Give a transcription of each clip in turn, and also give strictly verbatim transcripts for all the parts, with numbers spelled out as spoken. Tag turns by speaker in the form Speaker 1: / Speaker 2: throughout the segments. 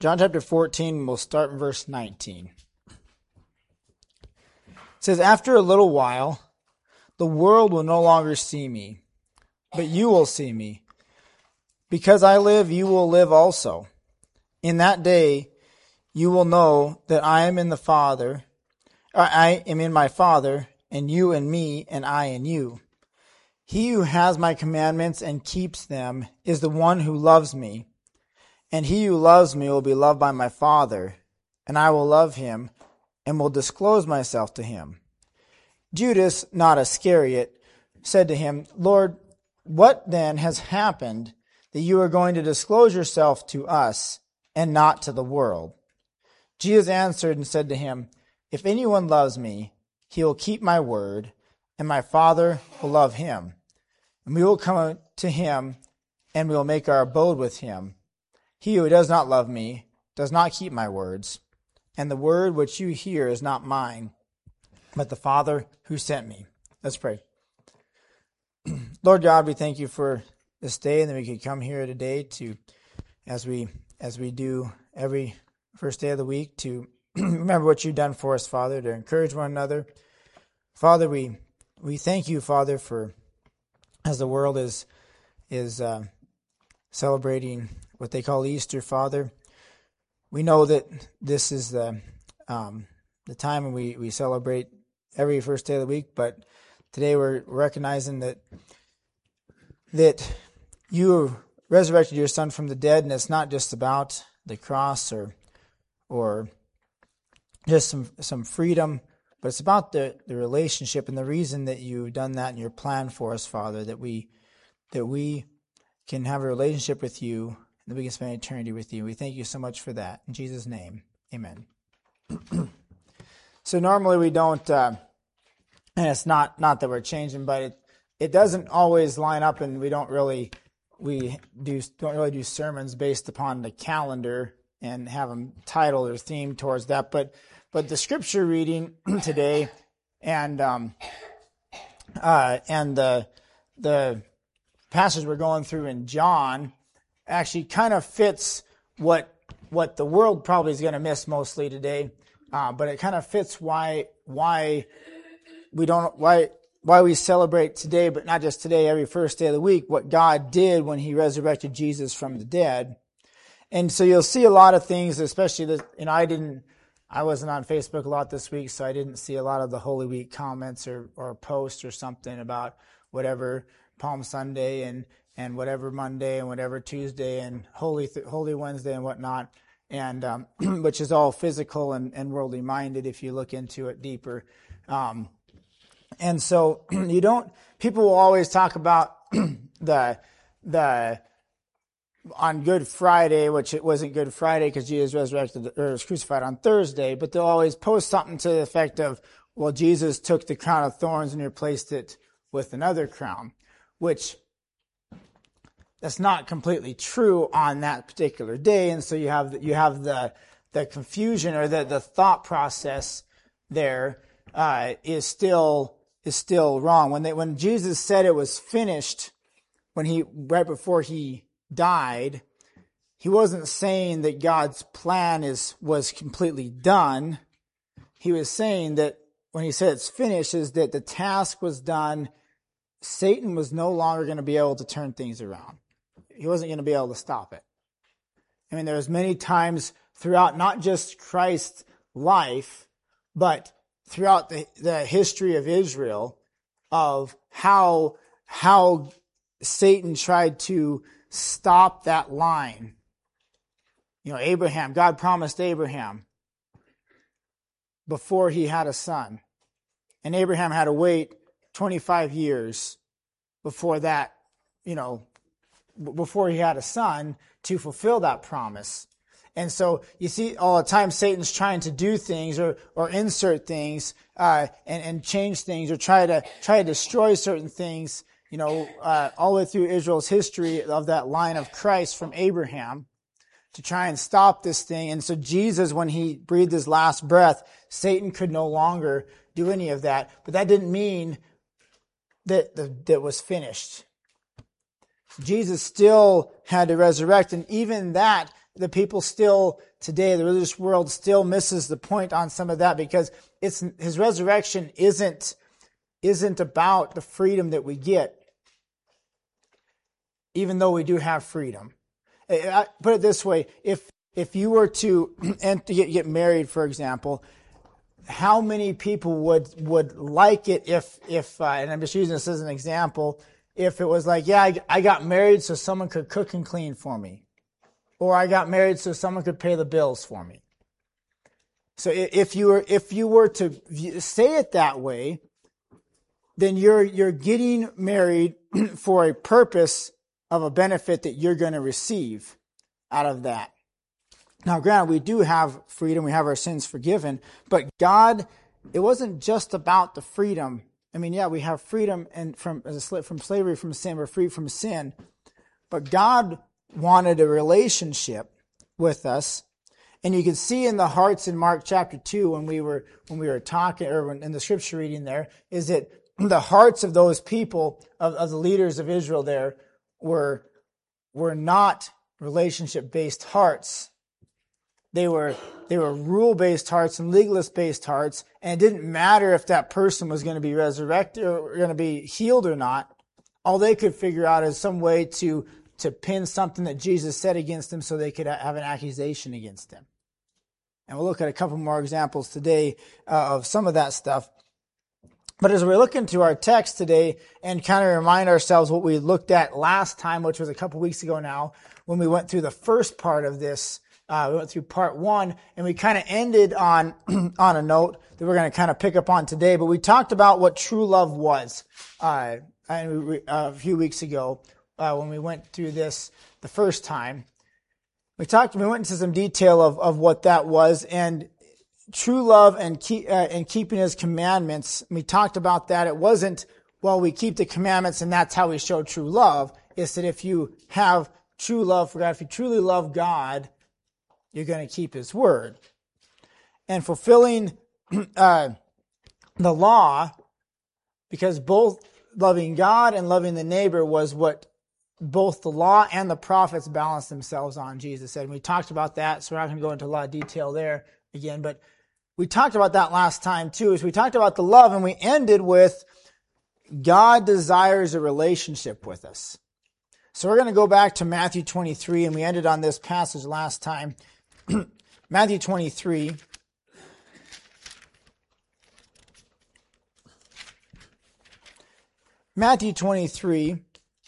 Speaker 1: John chapter fourteen, we'll start in verse nineteen. It says, "After a little while, the world will no longer see me, but you will see me. Because I live, you will live also. In that day, you will know that I am in the Father, I am in my Father, and you in me, and I in you. He who has my commandments and keeps them is the one who loves me. And he who loves me will be loved by my Father, and I will love him, and will disclose myself to him." Judas, not Iscariot, said to him, "Lord, what then has happened that you are going to disclose yourself to us and not to the world?" Jesus answered and said to him, "If anyone loves me, he will keep my word, and my Father will love him. And we will come to him, and we will make our abode with him. He who does not love me does not keep my words, and the word which you hear is not mine, but the Father who sent me." Let's pray. Lord God, we thank you for this day, and that we could come here today to, as we as we do every first day of the week, to remember what you've done for us, Father, to encourage one another. Father, we we thank you, Father, for as the world is is uh, celebrating what they call Easter, Father. We know that this is the um, the time when we, we celebrate every first day of the week, but today we're recognizing that that you resurrected your Son from the dead, and it's not just about the cross or or just some some freedom, but it's about the, the relationship and the reason that you've done that in your plan for us, Father, that we that we can have a relationship with you and that we can spend eternity with you. We thank you so much for that. In Jesus' name, amen. So normally we don't, uh, and it's not not that we're changing, but it, it doesn't always line up, and we don't really we do don't really do sermons based upon the calendar and have them titled or themed towards that. But but the scripture reading today and um, uh, and the the passage we're going through in John actually kind of fits what what the world probably is going to miss mostly today. Uh, but it kind of fits why why we don't why why we celebrate today, but not just today, every first day of the week, what God did when He resurrected Jesus from the dead. And so you'll see a lot of things, especially that, you know, I didn't, I wasn't on Facebook a lot this week, so I didn't see a lot of the Holy Week comments or or posts or something about whatever Palm Sunday and and whatever Monday and whatever Tuesday and Holy Holy Wednesday and whatnot. And um, which is all physical and, and worldly minded if you look into it deeper. Um, and so you don't. People will always talk about the the on Good Friday, which it wasn't Good Friday because Jesus resurrected or was crucified on Thursday. But they'll always post something to the effect of, "Well, Jesus took the crown of thorns and replaced it with another crown," which that's not completely true on that particular day, and so you have the, you have the the confusion or the, the thought process there uh, is still is still wrong. When they when Jesus said it was finished, when he right before he died, he wasn't saying that God's plan is was completely done. He was saying that when he said it's finished, is that the task was done. Satan was no longer going to be able to turn things around. He wasn't going to be able to stop it. I mean, there was many times throughout not just Christ's life, but throughout the, the history of Israel of how, how Satan tried to stop that line. You know, Abraham, God promised Abraham before he had a son. And Abraham had to wait twenty-five years before that, you know, before he had a son to fulfill that promise. And so you see all the time Satan's trying to do things or or insert things uh, and, and change things or try to try to destroy certain things, you know, uh, all the way through Israel's history of that line of Christ from Abraham to try and stop this thing. And so Jesus, when he breathed his last breath, Satan could no longer do any of that. But that didn't mean that that, that was finished. Jesus still had to resurrect, and even that the people still today, the religious world still misses the point on some of that, because it's his resurrection isn't isn't about the freedom that we get, even though we do have freedom. I put it this way: if if you were to and to get, get married, for example, how many people would would like it if if uh, and I'm just using this as an example, if it was like, yeah, I, I got married so someone could cook and clean for me, or I got married so someone could pay the bills for me. So if you were if you were to say it that way, then you're you're getting married for a purpose of a benefit that you're going to receive out of that. Now, granted, we do have freedom, we have our sins forgiven, but God, it wasn't just about the freedom. I mean, yeah, we have freedom and from from slavery, from sin, we're free from sin, but God wanted a relationship with us. And you can see in the hearts in Mark chapter two, when we were when we were talking, or when, in the scripture reading there, is that the hearts of those people, of, of the leaders of Israel there, were were not relationship-based hearts. They were they were rule-based hearts and legalist-based hearts, and it didn't matter if that person was going to be resurrected or going to be healed or not. All they could figure out is some way to to pin something that Jesus said against them so they could have an accusation against them. And we'll look at a couple more examples today uh, of some of that stuff. But as we look into our text today and kind of remind ourselves what we looked at last time, which was a couple weeks ago now, when we went through the first part of this, uh, we went through part one, and we kind of ended on on a note that we're going to kind of pick up on today. But we talked about what true love was uh, and we, uh, a few weeks ago uh, when we went through this the first time. We talked. We went into some detail of, of what that was, and true love and keep, uh, and keeping His commandments. We talked about that. It wasn't, well, we keep the commandments and that's how we show true love. It's that if you have true love for God, if you truly love God, you're going to keep His word. And fulfilling uh, the law, because both loving God and loving the neighbor was what both the law and the prophets balanced themselves on, Jesus said. And we talked about that, so we're not going to go into a lot of detail there again, but we talked about that last time too, is we talked about the love, and we ended with God desires a relationship with us. So we're going to go back to Matthew twenty-three, and we ended on this passage last time. Matthew twenty-three. Matthew twenty-three,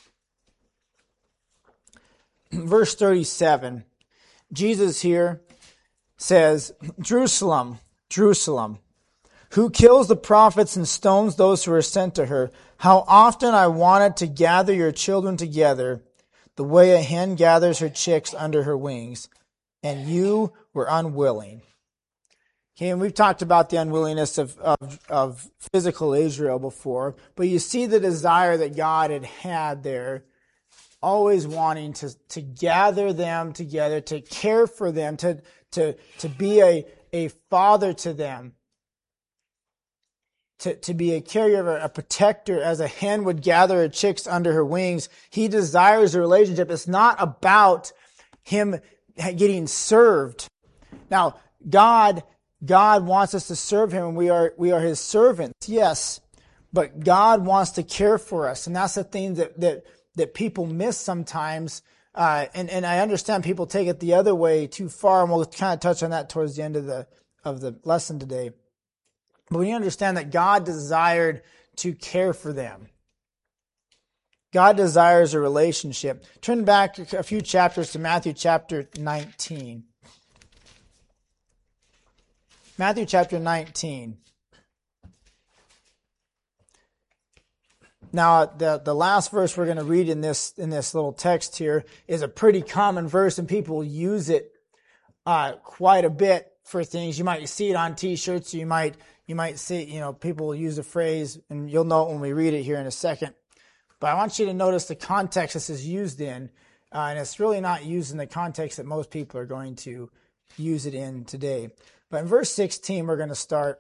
Speaker 1: verse thirty-seven. Jesus here says, Jerusalem, Jerusalem, who kills the prophets and stones those who are sent to her. How often I wanted to gather your children together, the way a hen gathers her chicks under her wings, and you were unwilling. Okay, and we've talked about the unwillingness of, of, of physical Israel before, but you see the desire that God had had there, always wanting to, to gather them together, to care for them, to, to, to be a, a father to them, to, to be a caregiver, a protector, as a hen would gather her chicks under her wings. He desires a relationship. It's not about him getting served. Now, God, God wants us to serve Him, and we are, we are His servants, yes, but God wants to care for us, and that's the thing that, that, that people miss sometimes. Uh, and, and I understand people take it the other way too far, and we'll kind of touch on that towards the end of the, of the lesson today. But when you understand that God desired to care for them, God desires a relationship. Turn back a few chapters to Matthew chapter nineteen. Matthew chapter nineteen. Now, the, the last verse we're going to read in this in this little text here is a pretty common verse, and people use it uh, quite a bit for things. You might see it on T-shirts. You might you might see, you know, people use the phrase, and you'll know it when we read it here in a second. But I want you to notice the context this is used in, uh, and it's really not used in the context that most people are going to use it in today. But in verse sixteen, we're going to start.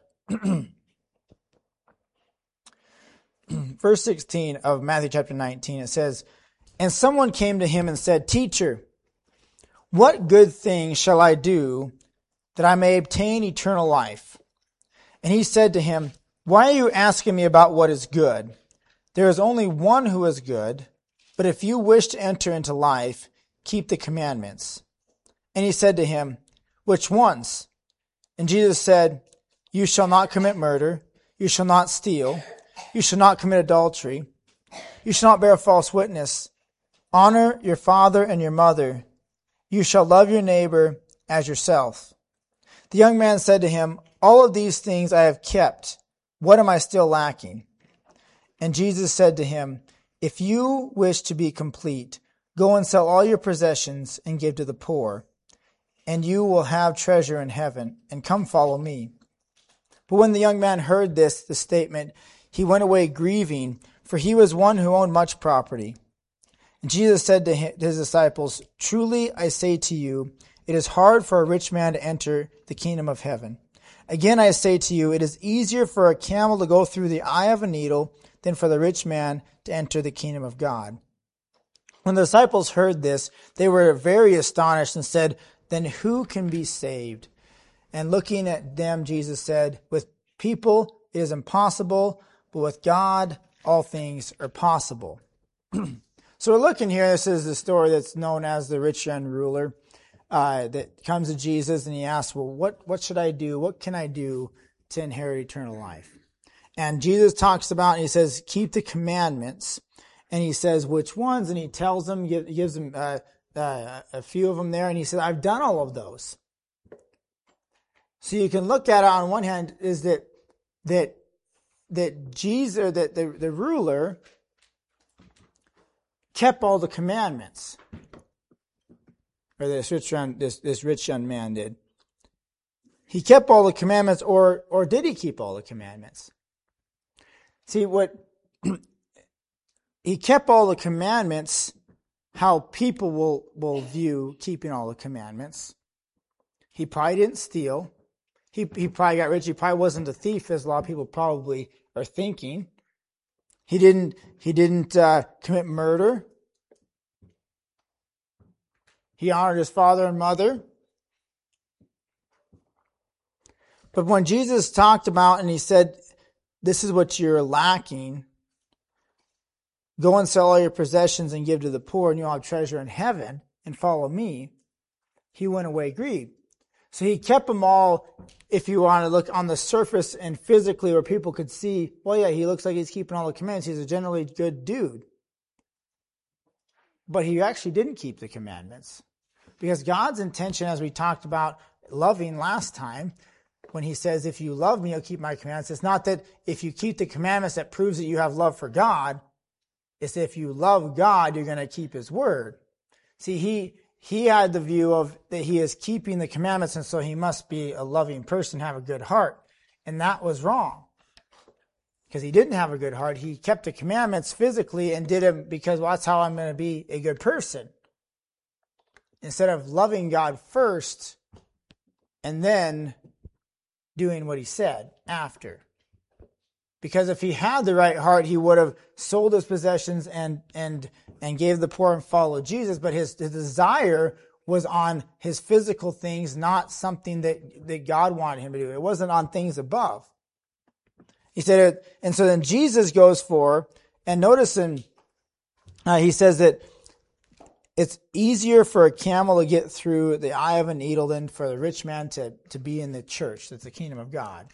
Speaker 1: Verse sixteen of Matthew chapter nineteen, it says, And someone came to him and said, Teacher, what good thing shall I do that I may obtain eternal life? And he said to him, why are you asking me about what is good? There is only one who is good, but if you wish to enter into life, keep the commandments. And he said to him, which ones? And Jesus said, you shall not commit murder, you shall not steal, you shall not commit adultery, you shall not bear false witness, honor your father and your mother, you shall love your neighbor as yourself. The young man said to him, all of these things I have kept. What am I still lacking? And Jesus said to him, if you wish to be complete, go and sell all your possessions and give to the poor, and you will have treasure in heaven, and come follow me. But when the young man heard this, the statement, he went away grieving, for he was one who owned much property. And Jesus said to his disciples, truly I say to you, it is hard for a rich man to enter the kingdom of heaven. Again I say to you, it is easier for a camel to go through the eye of a needle than for the rich man to enter the kingdom of God. When the disciples heard this, they were very astonished and said, then who can be saved? And looking at them, Jesus said, with people it is impossible, but with God all things are possible. So we're looking here, this is the story that's known as the rich young ruler uh, that comes to Jesus and he asks, well, what, what should I do? What can I do to inherit eternal life? And Jesus talks about, and he says, keep the commandments. And he says, which ones? And he tells them, he gives them uh, uh, a few of them there. And he says, I've done all of those. So you can look at it on one hand is that, that, that Jesus, that the, the ruler kept all the commandments. Or this rich young, this, this rich young man did. He kept all the commandments, or, or did he keep all the commandments? See, what he kept all the commandments, how people will, will view keeping all the commandments. He probably didn't steal. He, he probably got rich. He probably wasn't a thief, as a lot of people probably are thinking. He didn't, he didn't uh, commit murder. He honored his father and mother. But when Jesus talked about, and he said, this is what you're lacking. Go and sell all your possessions and give to the poor, and you'll have treasure in heaven, and follow me. He went away grieved. So he kept them all, if you want to look on the surface and physically where people could see, well, yeah, he looks like he's keeping all the commandments. He's a generally good dude. But he actually didn't keep the commandments. Because God's intention, as we talked about loving last time, when he says, if you love me, you'll keep my commandments. It's not that if you keep the commandments that proves that you have love for God. It's that if you love God, you're going to keep his word. See, he he had the view of that he is keeping the commandments, and so he must be a loving person, have a good heart. And that was wrong. Because he didn't have a good heart. He kept the commandments physically and did them because, well, that's how I'm going to be a good person. Instead of loving God first and then doing what he said after. Because if he had the right heart, he would have sold his possessions and and and gave the poor and followed Jesus. But his, his desire was on his physical things, not something that, that God wanted him to do. It wasn't on things above. He said it, and so then Jesus goes for, and notice in, uh, he says that it's easier for a camel to get through the eye of a needle than for the rich man to, to be in the church. That's the kingdom of God.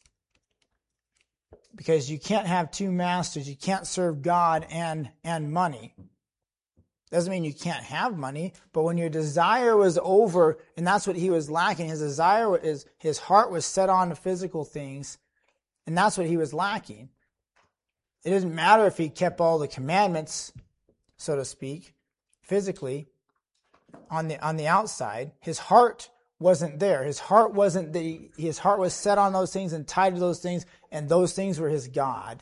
Speaker 1: Because you can't have two masters. You can't serve God and, and money. Doesn't mean you can't have money, but when your desire was over, and that's what he was lacking, his desire is, his heart was set on the physical things, and that's what he was lacking. It doesn't matter if he kept all the commandments, so to speak, physically, on the on the outside. His heart wasn't there. His heart wasn't the his heart was set on those things and tied to those things, and those things were his God.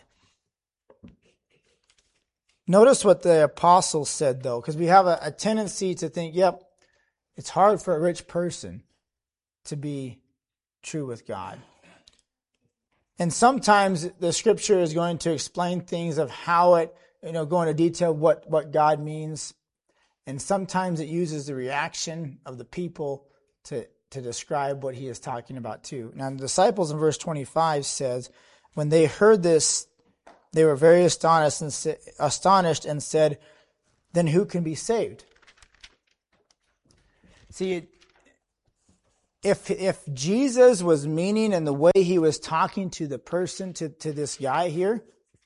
Speaker 1: Notice what the apostles said, though, because we have a, a tendency to think, yep, it's hard for a rich person to be true with God. And sometimes the scripture is going to explain things of how it, you know, go into detail what, what God means. And sometimes it uses the reaction of the people to, to describe what he is talking about too. Now the disciples in verse twenty-five says, when they heard this, they were very astonished and, sa- astonished and said, then who can be saved? See, if if Jesus was meaning in the way he was talking to the person, to, to this guy here,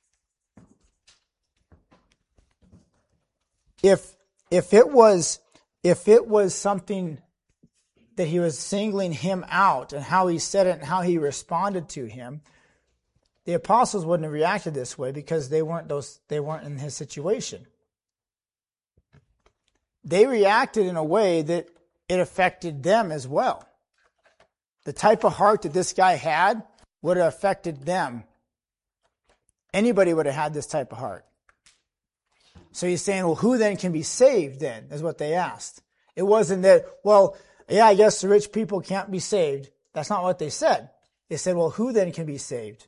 Speaker 1: if if it was if it was something that he was singling him out and how he said it and how he responded to him, the apostles wouldn't have reacted this way because they weren't those they weren't in his situation. They reacted in a way that it affected them as well. The type of heart that this guy had would have affected them. Anybody would have had this type of heart. So he's saying, well, who then can be saved then, is what they asked. It wasn't that, well, yeah, I guess the rich people can't be saved. That's not what they said. They said, well, who then can be saved?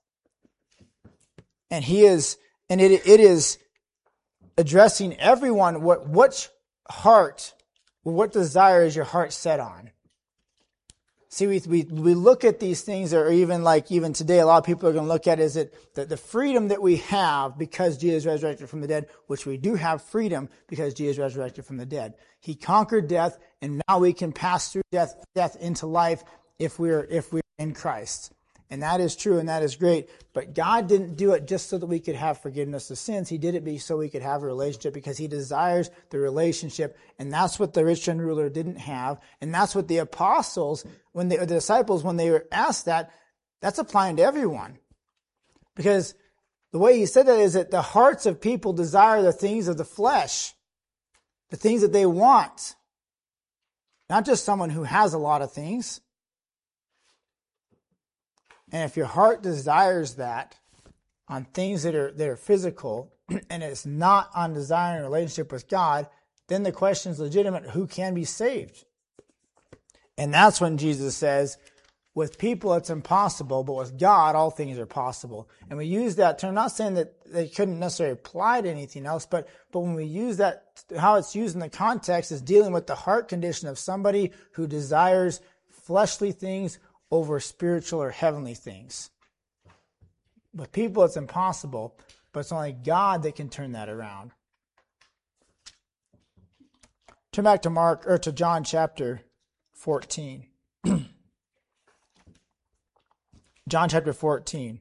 Speaker 1: And he is, and it it is addressing everyone. What which heart, what desire is your heart set on? See, we we we look at these things, or even like even today, a lot of people are going to look at is it that the freedom that we have because Jesus resurrected from the dead, which we do have freedom because Jesus resurrected from the dead. He conquered death, and now we can pass through death death into life if we're if we're in Christ. And that is true, and that is great. But God didn't do it just so that we could have forgiveness of sins. He did it so we could have a relationship because he desires the relationship. And that's what the rich young ruler didn't have. And that's what the apostles, when they, or the disciples, when they were asked that, that's applying to everyone. Because the way he said that is that the hearts of people desire the things of the flesh, the things that they want. Not just someone who has a lot of things. And if your heart desires that on things that are that are physical, and it's not on desiring a relationship with God, then the question is legitimate: who can be saved? And that's when Jesus says, with people it's impossible, but with God all things are possible. And we use that term, not saying that they couldn't necessarily apply to anything else, but but when we use that, how it's used in the context is dealing with the heart condition of somebody who desires fleshly things over spiritual or heavenly things. With people it's impossible, but it's only God that can turn that around. Turn back to Mark or to John chapter fourteen. John chapter fourteen.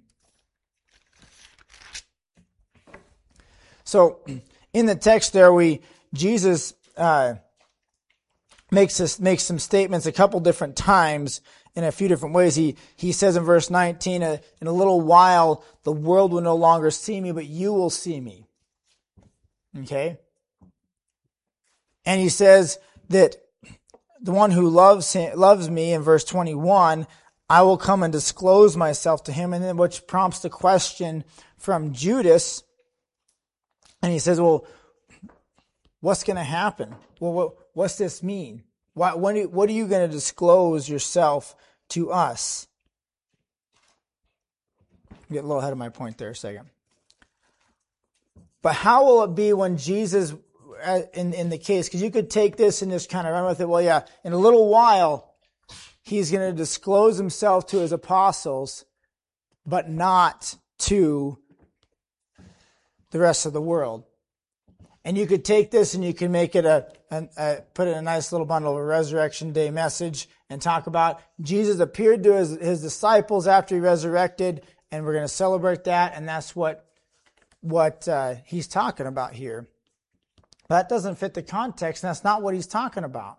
Speaker 1: So in the text there, we Jesus uh, makes us makes some statements a couple different times. In a few different ways. He he says in verse nineteen, uh, in a little while, the world will no longer see me, but you will see me. Okay? And he says that the one who loves him, loves me, in verse twenty-one, I will come and disclose myself to him. And then which prompts the question from Judas. And he says, well, what's going to happen? Well, what, what's this mean? Why, when, what are you going to disclose yourself to us? Get a little ahead of my point there a second. But how will it be when Jesus, in, in the case, because you could take this and just kind of run with it, well, yeah, in a little while, he's going to disclose himself to his apostles, but not to the rest of the world. And you could take this and you can make it a, a, a put it in a nice little bundle of a Resurrection Day message and talk about Jesus appeared to his, his disciples after he resurrected, and we're going to celebrate that, and that's what what uh, he's talking about here. That doesn't fit the context, and that's not what he's talking about.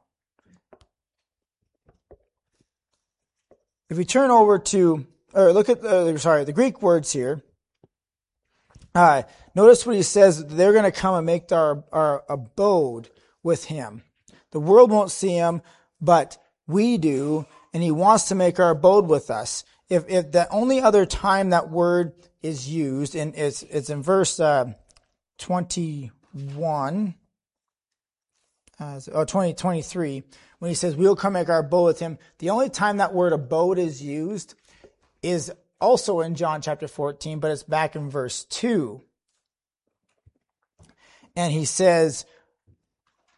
Speaker 1: If we turn over to, or look at the, sorry, the Greek words here. Uh, notice what he says, they're going to come and make our, our abode with him. The world won't see him, but we do, and he wants to make our abode with us. If if the only other time that word is used, and it's, it's in verse uh, twenty-one, uh, or twenty, twenty-three, when he says, we'll come make our abode with him, the only time that word abode is used is also in John chapter fourteen, but it's back in verse two. And he says,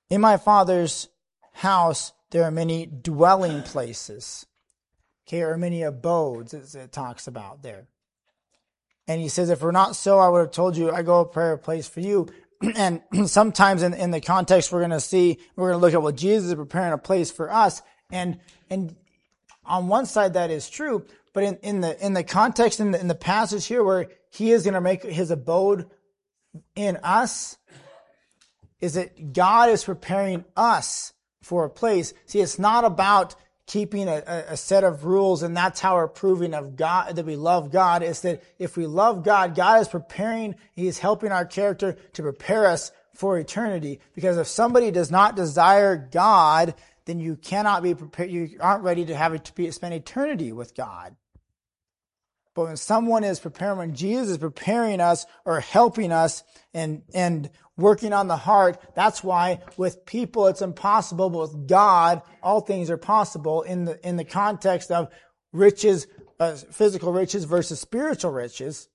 Speaker 1: In my Father's house there are many dwelling places. Okay, or many abodes, as it talks about there. And he says, if we're not so, I would have told you, I go prepare a place for you. And sometimes in, in the context we're going to see, we're going to look at, well, Jesus is preparing a place for us. And and on one side that is true, but in, in the in the context, in the, in the passage here where he is going to make his abode in us, is that God is preparing us for a place. See, it's not about keeping a, a set of rules and that's how we're proving of God that we love God. It's that if we love God, God is preparing, He is helping our character to prepare us for eternity. Because if somebody does not desire God, then you cannot be prepared, you aren't ready to have it to be, spend eternity with God. But when someone is preparing, when Jesus is preparing us or helping us and, and working on the heart, that's why with people it's impossible, but with God, all things are possible in the, in the context of riches, uh, physical riches versus spiritual riches.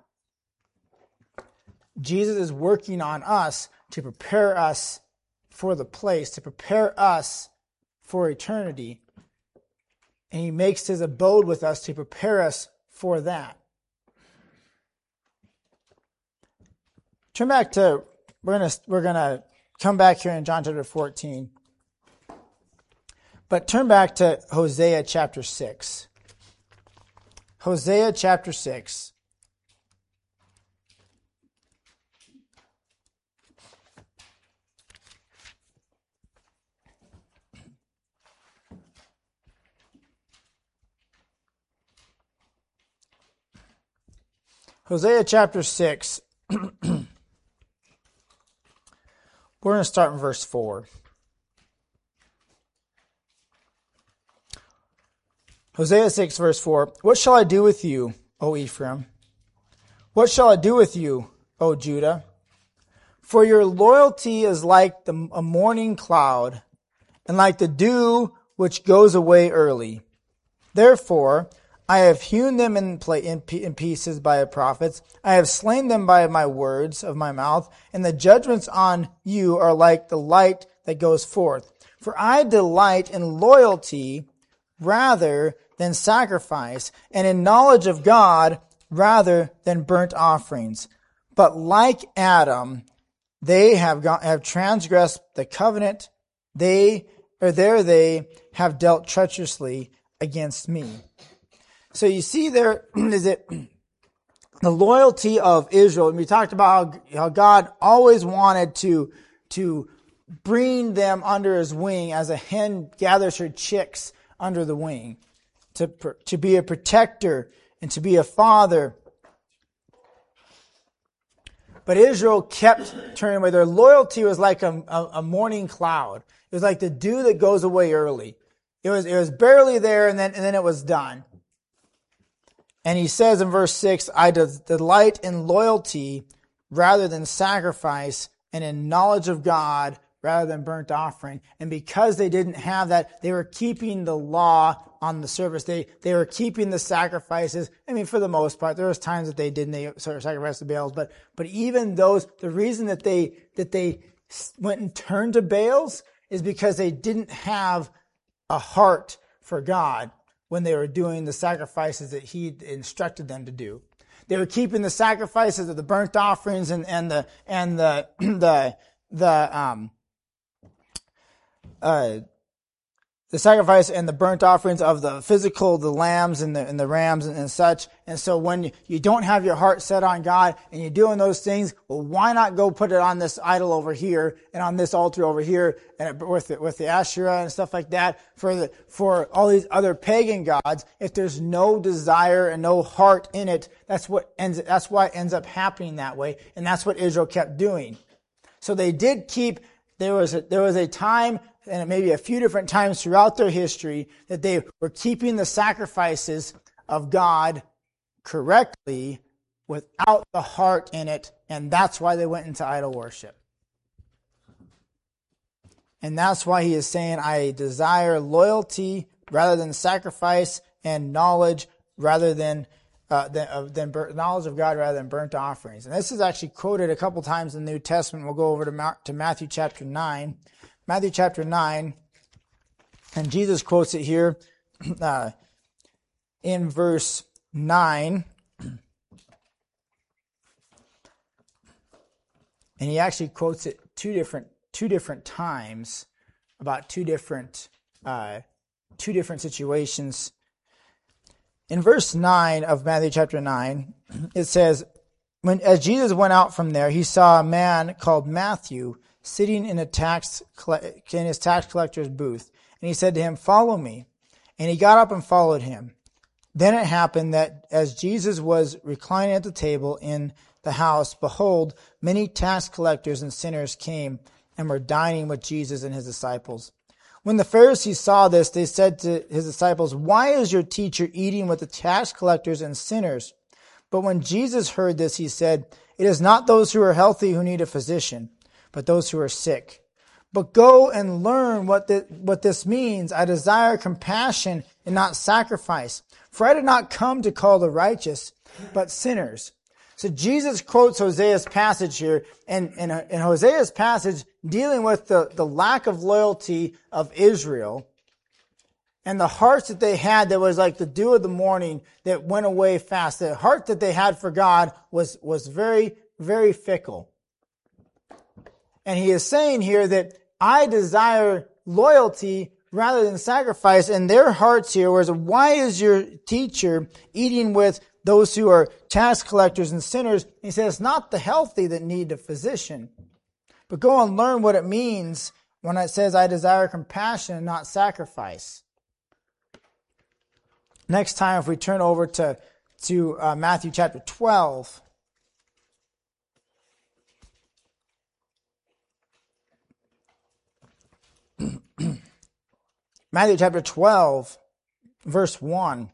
Speaker 1: Jesus is working on us to prepare us for the place, to prepare us for eternity. And He makes His abode with us to prepare us for that. Turn back to, we're gonna we're gonna come back here in John chapter fourteen. But turn back to Hosea chapter six. Hosea chapter six. Hosea chapter six. We're going to start in verse four. Hosea six, verse four. What shall I do with you, O Ephraim? What shall I do with you, O Judah? For your loyalty is like the, a morning cloud, and like the dew which goes away early. Therefore, I have hewn them in, play, in, in pieces by the prophets. I have slain them by my words of my mouth. And the judgments on you are like the light that goes forth. For I delight in loyalty rather than sacrifice, and in knowledge of God rather than burnt offerings. But like Adam, they have gone, have transgressed the covenant. They, or there they have dealt treacherously against me. So you see there, is it the loyalty of Israel? And we talked about how, how God always wanted to, to bring them under His wing as a hen gathers her chicks under the wing. To, to be a protector and to be a father. But Israel kept turning away. Their loyalty was like a, a, a morning cloud. It was like the dew that goes away early. It was, it was barely there and then, and then it was done. And he says in verse six, I delight in loyalty rather than sacrifice, and in knowledge of God rather than burnt offering. And because they didn't have that, they were keeping the law on the surface. They they were keeping the sacrifices. I mean, for the most part, there was times that they didn't. They sort of sacrificed the Baals, but but even those, the reason that they that they went and turned to Baals is because they didn't have a heart for God when they were doing the sacrifices that He instructed them to do. They were keeping the sacrifices of the burnt offerings and, and the and the the the um uh the sacrifice and the burnt offerings of the physical, the lambs and the and the rams and, and such. And so when you, you don't have your heart set on God and you're doing those things, well, why not go put it on this idol over here and on this altar over here and with the, with the Asherah and stuff like that for the for all these other pagan gods? If there's no desire and no heart in it, that's what ends. That's why it ends up happening that way, and that's what Israel kept doing. So they did keep. There was a, there was a time, and maybe a few different times throughout their history, that they were keeping the sacrifices of God correctly without the heart in it, and that's why they went into idol worship. And that's why He is saying, I desire loyalty rather than sacrifice, and knowledge rather than uh, than, uh, than burnt, knowledge of God rather than burnt offerings. And this is actually quoted a couple times in the New Testament. We'll go over to, Ma- to Matthew chapter nine. Matthew chapter nine, and Jesus quotes it here uh, in verse nine. And he actually quotes it two different two different times about two different uh, two different situations. In verse nine of Matthew chapter nine, it says, "When as Jesus went out from there, he saw a man called Matthew sitting in a tax in his tax collector's booth, and he said to him, 'Follow me.' And he got up and followed him. Then it happened that as Jesus was reclining at the table in the house, behold, many tax collectors and sinners came and were dining with Jesus and his disciples. When the Pharisees saw this, they said to his disciples, 'Why is your teacher eating with the tax collectors and sinners?' But when Jesus heard this, he said, 'It is not those who are healthy who need a physician, but those who are sick. But go and learn what, the, what this means. I desire compassion and not sacrifice. For I did not come to call the righteous, but sinners.'" So Jesus quotes Hosea's passage here, and in Hosea's passage dealing with the, the lack of loyalty of Israel and the hearts that they had that was like the dew of the morning that went away fast. The heart that they had for God was, was very, very fickle. And he is saying here that I desire loyalty rather than sacrifice, and their hearts here was, why is your teacher eating with those who are tax collectors and sinners? He says, it's not the healthy that need a physician, but go and learn what it means when it says, I desire compassion and not sacrifice. Next time, if we turn over to, to uh, Matthew chapter twelve, Matthew chapter twelve, verse one.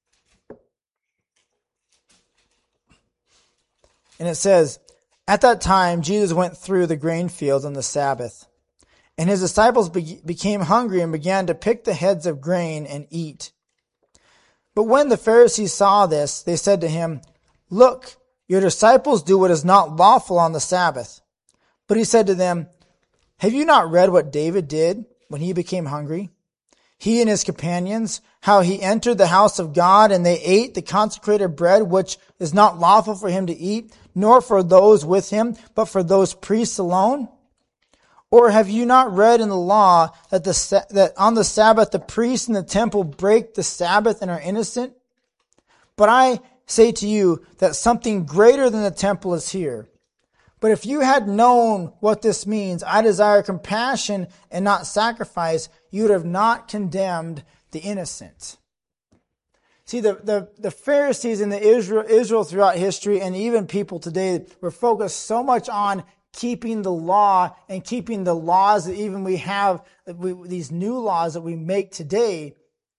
Speaker 1: And it says, "At that time, Jesus went through the grain fields on the Sabbath, and his disciples be- became hungry and began to pick the heads of grain and eat. But when the Pharisees saw this, they said to him, 'Look, your disciples do what is not lawful on the Sabbath.' But he said to them, 'Have you not read what David did when he became hungry? He and his companions, how he entered the house of God and they ate the consecrated bread, which is not lawful for him to eat, nor for those with him, but for those priests alone? Or have you not read in the law that the that on the Sabbath the priests in the temple break the Sabbath and are innocent? But I say to you that something greater than the temple is here. But if you had known what this means, I desire compassion and not sacrifice, you would have not condemned the innocent.'" See, the, the, the Pharisees and the Israel, Israel throughout history and even people today were focused so much on keeping the law and keeping the laws that even we have, we, these new laws that we make today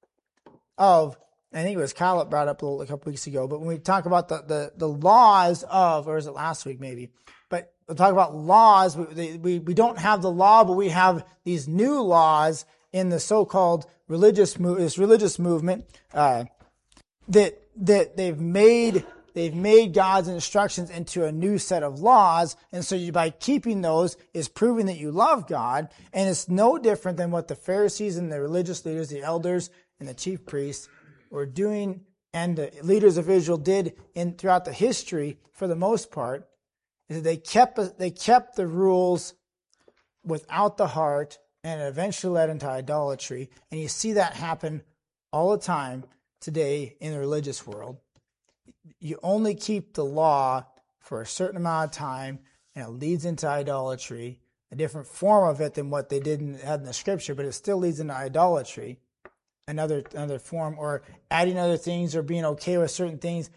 Speaker 1: of, I think it was Kyle that brought up a, little, a couple weeks ago, but when we talk about the, the, the laws of, or was it last week maybe, but we'll talk about laws, we, we, we don't have the law, but we have these new laws in the so-called religious, this religious movement, uh, that, that they've made, they've made God's instructions into a new set of laws. And so you, by keeping those is proving that you love God. And it's no different than what the Pharisees and the religious leaders, the elders and the chief priests were doing, and the leaders of Israel did in throughout the history for the most part, is that they kept, they kept the rules without the heart, and it eventually led into idolatry. And you see that happen all the time today in the religious world. You only keep the law for a certain amount of time, and it leads into idolatry, a different form of it than what they did in, had in the scripture, but it still leads into idolatry, another another form, or adding other things or being okay with certain things.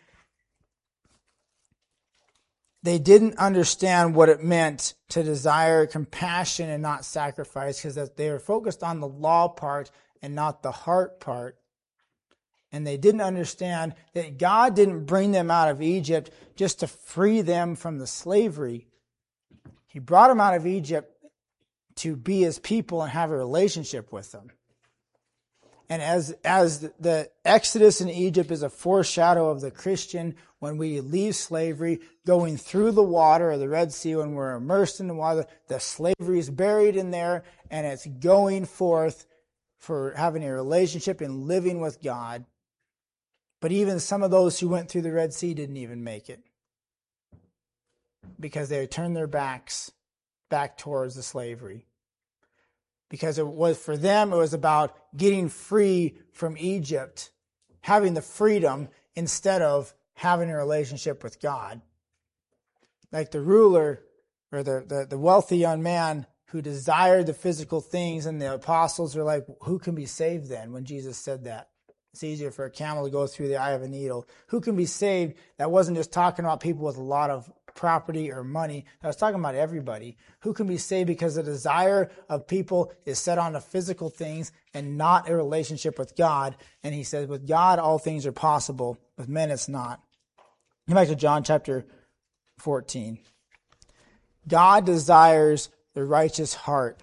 Speaker 1: They didn't understand what it meant to desire compassion and not sacrifice, because they were focused on the law part and not the heart part. And they didn't understand that God didn't bring them out of Egypt just to free them from the slavery. He brought them out of Egypt to be his people and have a relationship with them. And as, as the Exodus in Egypt is a foreshadow of the Christian, when we leave slavery, going through the water or the Red Sea, when we're immersed in the water, the slavery is buried in there, and it's going forth for having a relationship and living with God. But even some of those who went through the Red Sea didn't even make it, because they turned their backs back towards the slavery. Because it was, for them, it was about getting free from Egypt, having the freedom instead of having a relationship with God. Like the ruler or the, the, the wealthy young man who desired the physical things, and the apostles were like, who can be saved then, when Jesus said that? It's easier for a camel to go through the eye of a needle. Who can be saved? That wasn't just talking about people with a lot of property or money. I was talking about everybody. Who can be saved because the desire of people is set on the physical things and not a relationship with God. And he says, with God, all things are possible. With men, it's not. Come back to John chapter fourteen. God desires the righteous heart.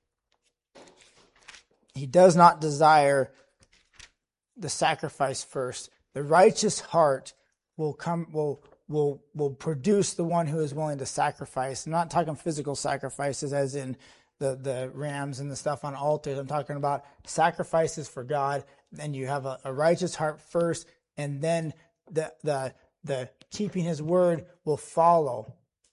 Speaker 1: He does not desire the sacrifice first. The righteous heart will come, will will will produce the one who is willing to sacrifice. I'm not talking physical sacrifices as in the, the rams and the stuff on altars. I'm talking about sacrifices for God. And you have a, a righteous heart first, and then the the the keeping his word will follow.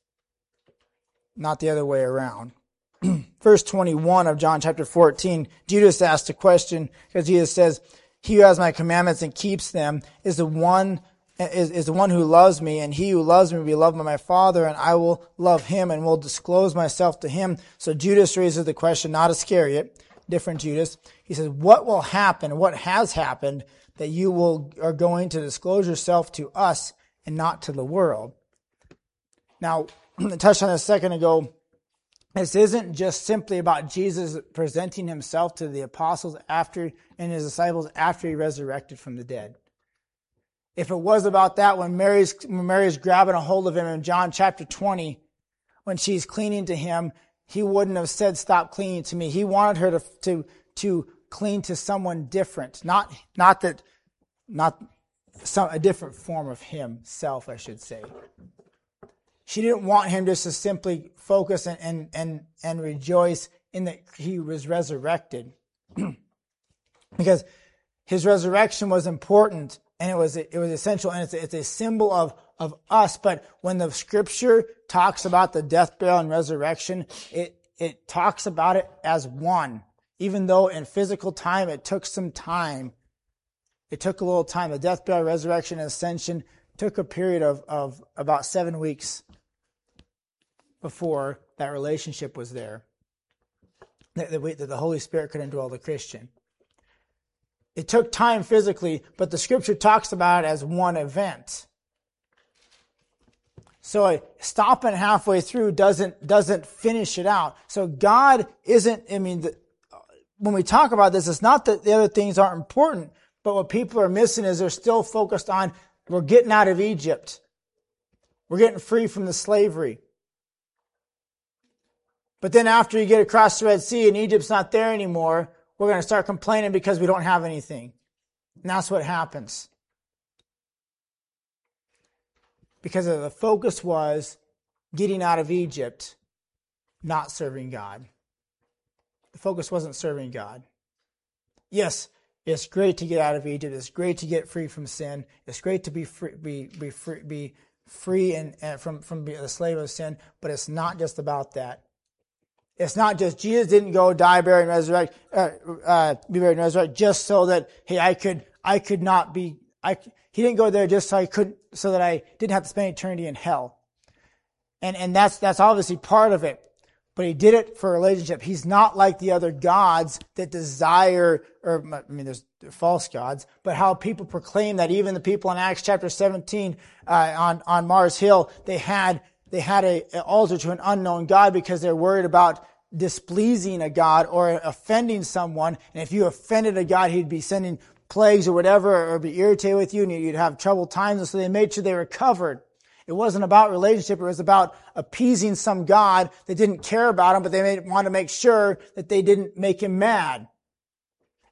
Speaker 1: Not the other way around. Verse twenty-one of John chapter fourteen, Judas asked a question, because Jesus says, he who has my commandments and keeps them is the one Is, is the one who loves me, and he who loves me will be loved by my Father, and I will love him and will disclose myself to him. So Judas raises the question, not Iscariot, different Judas. He says, what will happen, what has happened, that you will are going to disclose yourself to us and not to the world? Now, I touched on this a second ago. This isn't just simply about Jesus presenting himself to the apostles after and his disciples after he resurrected from the dead. If it was about that, when Mary's, when Mary's grabbing a hold of him in John chapter twenty, when she's clinging to him, he wouldn't have said, stop clinging to me. He wanted her to, to, to cling to someone different. Not, not that, not some, a different form of himself, I should say. She didn't want him just to simply focus and, and, and, and rejoice in that he was resurrected. Because his resurrection was important. And it was it was essential, and it's a, it's a symbol of, of us. But when the Scripture talks about the death, burial, and resurrection, it it talks about it as one. Even though in physical time it took some time, it took a little time. The death, burial, resurrection, and ascension took a period of, of about seven weeks before that relationship was there, that the, that the Holy Spirit could indwell the Christian. It took time physically, but the Scripture talks about it as one event. So stopping halfway through doesn't doesn't finish it out. So God isn't, I mean, the, when we talk about this, it's not that the other things aren't important, but what people are missing is they're still focused on, we're getting out of Egypt. We're getting free from the slavery. But then after you get across the Red Sea and Egypt's not there anymore, we're going to start complaining because we don't have anything. And that's what happens. Because the focus was getting out of Egypt, not serving God. The focus wasn't serving God. Yes, it's great to get out of Egypt. It's great to get free from sin. It's great to be free, be be free, be free and, and from from being a slave of sin. But it's not just about that. It's not just Jesus didn't go die, bury, and resurrect, uh, uh, be buried and resurrect just so that hey, I could, I could not be. I he didn't go there just so I could, so that I didn't have to spend eternity in hell. And and that's that's obviously part of it. But he did it for a relationship. He's not like the other gods that desire, or I mean, there's false gods, but how people proclaim that even the people in Acts chapter seventeen uh, on on Mars Hill, they had. They had a, an altar to an unknown God because they're worried about displeasing a God or offending someone. And if you offended a God, he'd be sending plagues or whatever, or be irritated with you, and you'd have troubled times. And so they made sure they were covered. It wasn't about relationship. It was about appeasing some God that didn't care about them, but they made, wanted to make sure that they didn't make him mad.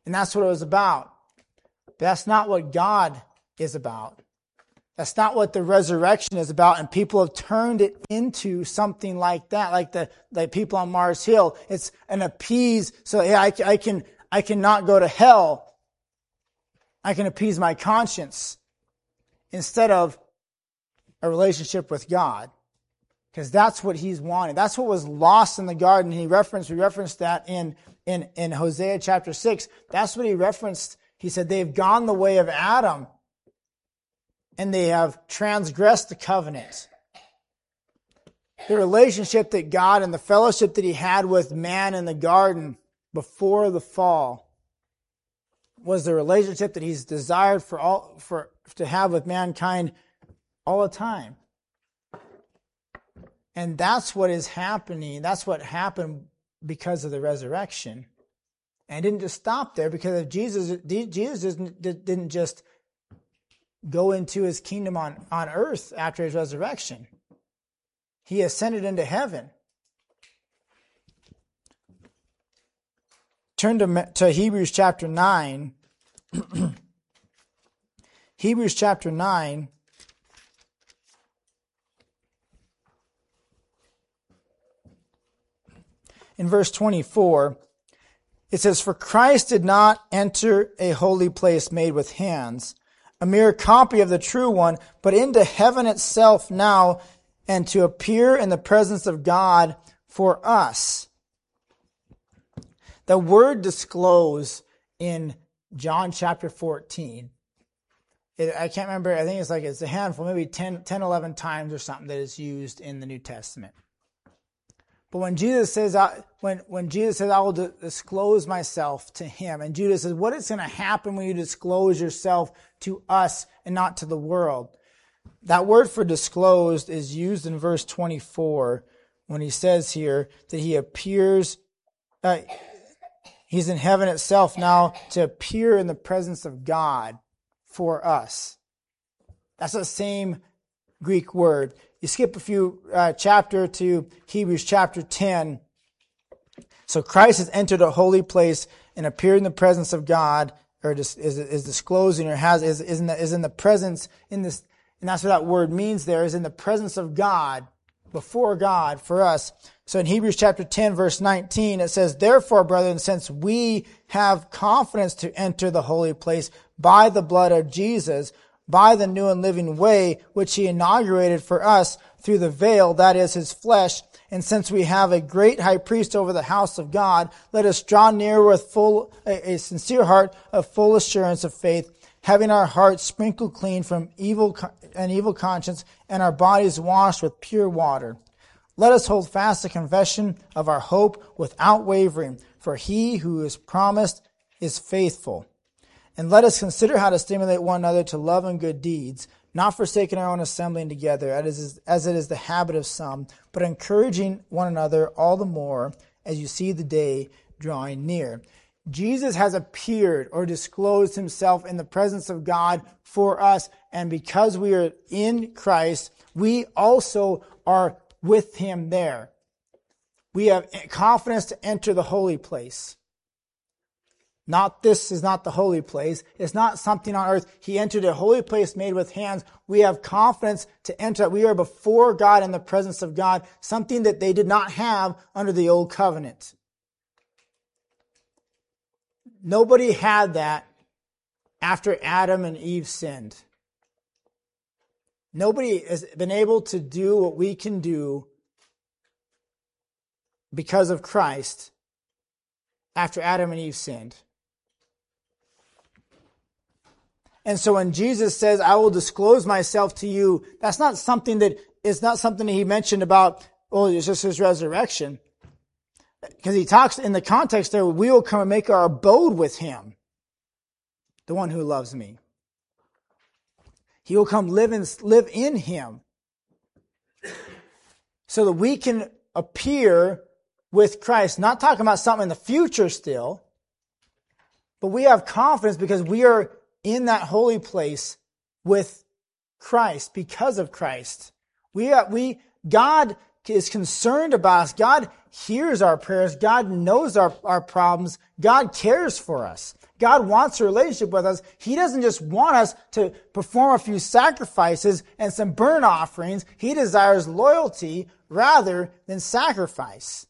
Speaker 1: And that's what it was about. But that's not what God is about. That's not what the resurrection is about, and people have turned it into something like that, like the like people on Mars Hill. It's an appease, so yeah, I, I can I cannot go to hell. I can appease my conscience instead of a relationship with God, because that's what He's wanted. That's what was lost in the garden. He referenced we referenced that in in in Hosea chapter six. That's what He referenced. He said they've gone the way of Adam, and they have transgressed the covenant. The relationship that God and the fellowship that He had with man in the garden before the fall was the relationship that He's desired for all for to have with mankind all the time. And that's what is happening. That's what happened because of the resurrection. And it didn't just stop there, because if Jesus Jesus didn't just go into His kingdom on, on earth after His resurrection. He ascended into heaven. Turn to, to Hebrews chapter nine. Hebrews chapter nine. In verse twenty-four, it says, "For Christ did not enter a holy place made with hands, a mere copy of the true one, but into heaven itself now, and to appear in the presence of God for us." The word disclose in John chapter fourteen, it, I can't remember, I think it's like it's a handful, maybe ten, ten, eleven times or something that is used in the New Testament. But when Jesus says, when, when Jesus says, "I will disclose myself to Him," and Judas says, what is going to happen when you disclose yourself to us and not to the world? That word for disclosed is used in verse twenty-four when he says here that He appears, uh, He's in heaven itself now to appear in the presence of God for us. That's the same Greek word. You skip a few uh, chapter to Hebrews chapter ten. So Christ has entered a holy place and appeared in the presence of God, or is, is disclosing, or has is, is in the is in the presence in this, and that's what that word means. There is in the presence of God, before God for us. So in Hebrews chapter ten, verse nineteen, it says, "Therefore, brethren, since we have confidence to enter the holy place by the blood of Jesus, by the new and living way, which He inaugurated for us through the veil, that is His flesh. And since we have a great high priest over the house of God, let us draw near with full, a, a sincere heart of full assurance of faith, having our hearts sprinkled clean from evil an evil conscience, and our bodies washed with pure water. Let us hold fast the confession of our hope without wavering, for He who is promised is faithful. And let us consider how to stimulate one another to love and good deeds, not forsaking our own assembling together, as it is the habit of some, but encouraging one another all the more as you see the day drawing near." Jesus has appeared or disclosed Himself in the presence of God for us, and because we are in Christ, we also are with Him there. We have confidence to enter the holy place. Not this is not the holy place. It's not something on earth. He entered a holy place made with hands. We have confidence to enter. We are before God in the presence of God, something that they did not have under the old covenant. Nobody had that after Adam and Eve sinned. Nobody has been able to do what we can do because of Christ after Adam and Eve sinned. And so when Jesus says, "I will disclose myself to you," that's not something that is not something that He mentioned about, oh, it's just His resurrection. Because He talks in the context there, we will come and make our abode with Him, the one who loves me. He will come live in, live in Him, so that we can appear with Christ. Not talking about something in the future still, but we have confidence because we are in that holy place with Christ, because of Christ. We are, we, God is concerned about us. God hears our prayers. God knows our, our problems. God cares for us. God wants a relationship with us. He doesn't just want us to perform a few sacrifices and some burnt offerings. He desires loyalty rather than sacrifice.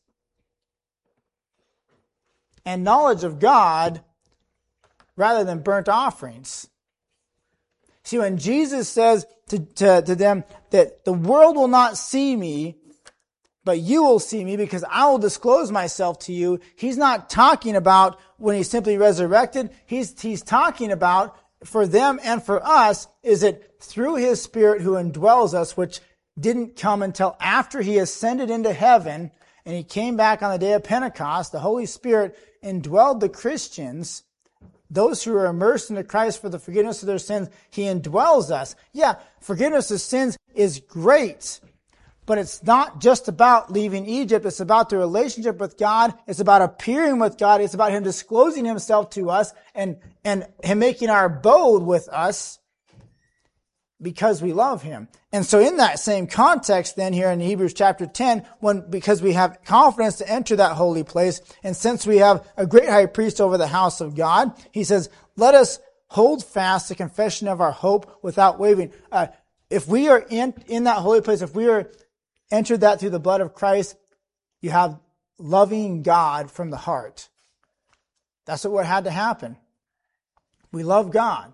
Speaker 1: And knowledge of God rather than burnt offerings. See, when Jesus says to, to, to them that the world will not see me, but you will see me because I will disclose myself to you, he's not talking about when he's simply resurrected. He's, he's talking about for them and for us is it through his Spirit who indwells us, which didn't come until after he ascended into heaven and he came back on the day of Pentecost. The Holy Spirit indwelled the Christians, those who are immersed into Christ for the forgiveness of their sins. He indwells us. Yeah, forgiveness of sins is great. But it's not just about leaving Egypt. It's about the relationship with God. It's about appearing with God. It's about him disclosing himself to us and, and him making our abode with us because we love him. And so in that same context then here in Hebrews chapter ten, when, because we have confidence to enter that holy place, and since we have a great high priest over the house of God, he says, let us hold fast the confession of our hope without wavering. Uh, if we are in, in that holy place, if we are entered that through the blood of Christ, you have loving God from the heart. That's what had to happen. We love God.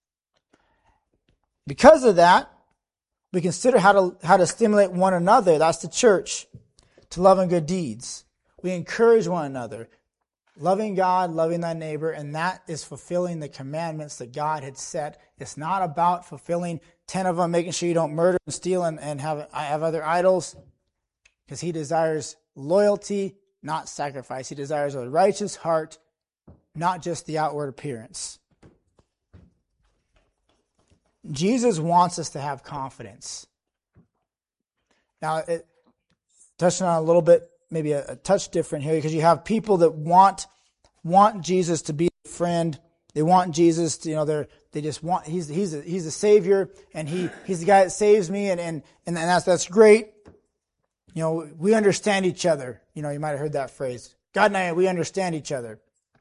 Speaker 1: Because of that, we consider how to how to stimulate one another. That's the church, to love and good deeds. We encourage one another, loving God, loving thy neighbor, and that is fulfilling the commandments that God had set. It's not about fulfilling ten of them, making sure you don't murder and steal and, and have, have other idols. Because he desires loyalty, not sacrifice. He desires a righteous heart, not just the outward appearance. Jesus wants us to have confidence. Now, it, touching on a little bit, maybe a, a touch different here, because you have people that want want Jesus to be a friend. They want Jesus to, you know, they're they just want he's he's a, he's a savior, and he he's the guy that saves me, and and and that's that's great. You know, we understand each other. You know, you might have heard that phrase. God and I, we understand each other.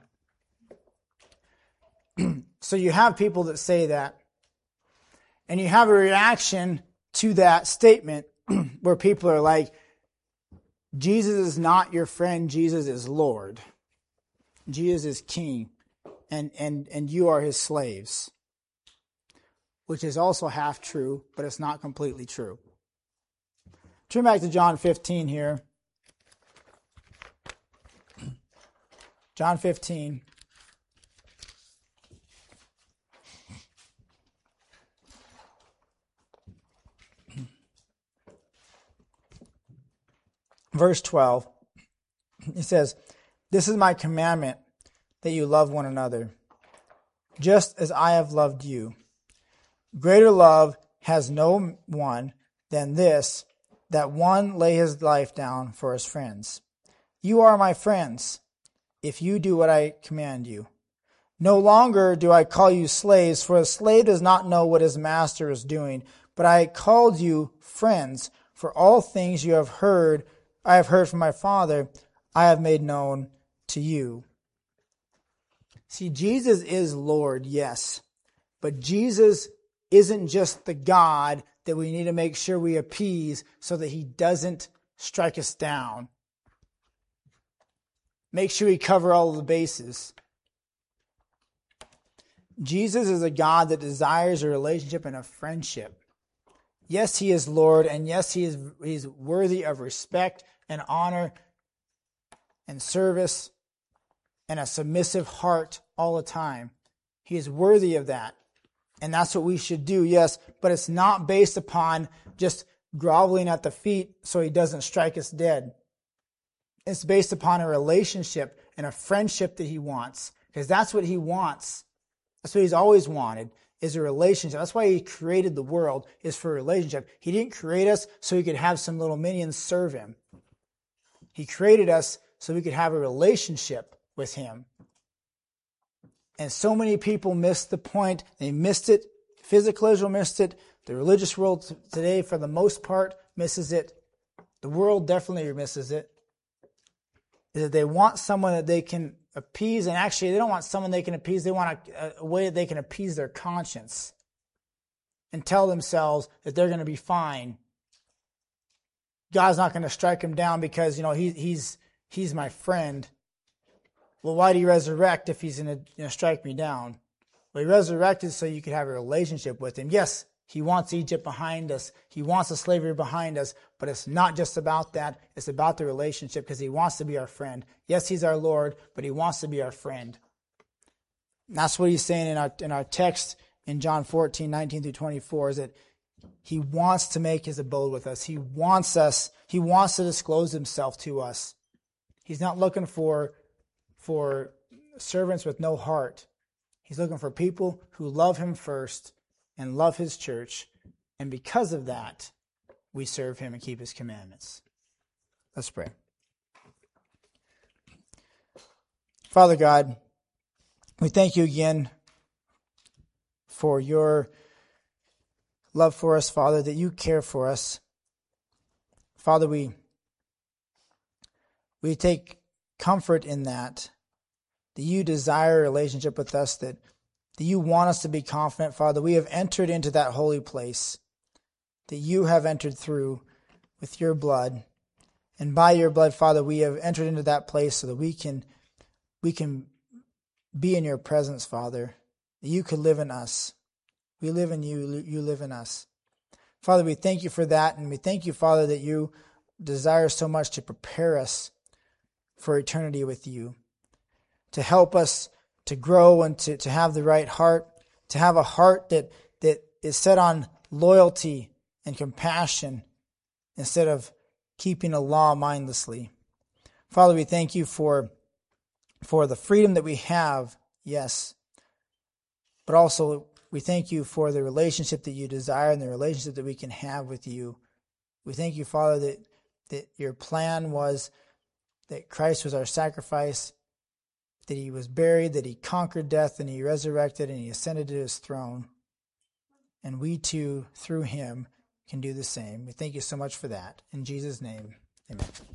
Speaker 1: So you have people that say that. And you have a reaction to that statement where people are like, Jesus is not your friend, Jesus is Lord. Jesus is King, and, and, and you are his slaves. Which is also half true, but it's not completely true. Turn back to John fifteen here. John fifteen. Verse twelve, it says, this is my commandment, that you love one another, just as I have loved you. Greater love has no one than this, that one lay his life down for his friends. You are my friends, if you do what I command you. No longer do I call you slaves, for a slave does not know what his master is doing, but I called you friends, for all things you have heard I have heard from my Father, I have made known to you. See, Jesus is Lord, yes. But Jesus isn't just the God that we need to make sure we appease so that he doesn't strike us down. Make sure we cover all of the bases. Jesus is a God that desires a relationship and a friendship. Yes, he is Lord, and yes, he is he's worthy of respect and honor and service and a submissive heart all the time. He is worthy of that. And that's what we should do, yes, but it's not based upon just groveling at the feet so he doesn't strike us dead. It's based upon a relationship and a friendship that he wants, because that's what he wants. That's what he's always wanted, is a relationship. That's why he created the world, is for a relationship. He didn't create us so he could have some little minions serve him. He created us so we could have a relationship with him. And so many people missed the point. They missed it. Physical Israel missed it. The religious world today, for the most part, misses it. the world definitely misses it, is that they want someone that they can appease, and actually they don't want someone they can appease, they want a, a way that they can appease their conscience and tell themselves that they're going to be fine. God's not going to strike them down because, you know, he, he's he's my friend. Well, why did he resurrect if he's going to, you know, strike me down? Well, he resurrected so you could have a relationship with him. Yes, he wants Egypt behind us. He wants the slavery behind us, but it's not just about that. It's about the relationship because he wants to be our friend. Yes, he's our Lord, but he wants to be our friend. And that's what he's saying in our in our text in John fourteen, nineteen through twenty-four, is that he wants to make his abode with us. He wants us, he wants to disclose himself to us. He's not looking for, for servants with no heart. He's looking for people who love him first and love his church. And because of that, we serve him and keep his commandments. Let's pray. Father God, we thank you again for your love for us, Father, that you care for us. Father, we we take comfort in that, that you desire a relationship with us, that, that you want us to be confident, Father. We have entered into that holy place that you have entered through with your blood. And by your blood, Father, we have entered into that place so that we can we can be in your presence, Father, that you could live in us. We live in you, you live in us. Father, we thank you for that, and we thank you, Father, that you desire so much to prepare us for eternity with you, to help us to grow and to, to have the right heart, to have a heart that, that is set on loyalty and compassion instead of keeping a law mindlessly. Father, we thank you for, for the freedom that we have, yes, but also we thank you for the relationship that you desire and the relationship that we can have with you. We thank you, Father, that, that your plan was that Christ was our sacrifice, that he was buried, that he conquered death, and he resurrected, and he ascended to his throne. And we too, through him, can do the same. We thank you so much for that. In Jesus' name, amen.